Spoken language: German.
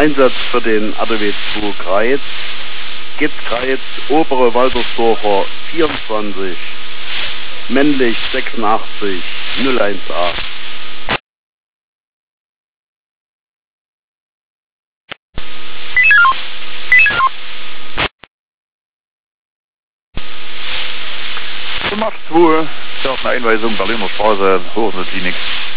Einsatz für den ADW 2 Greiz. Gitz Greiz, obere Waltersdorfer 24, männlich 86, 018. Macht 2, das ist eine Einweisung Berliner Straße, Hochklinik.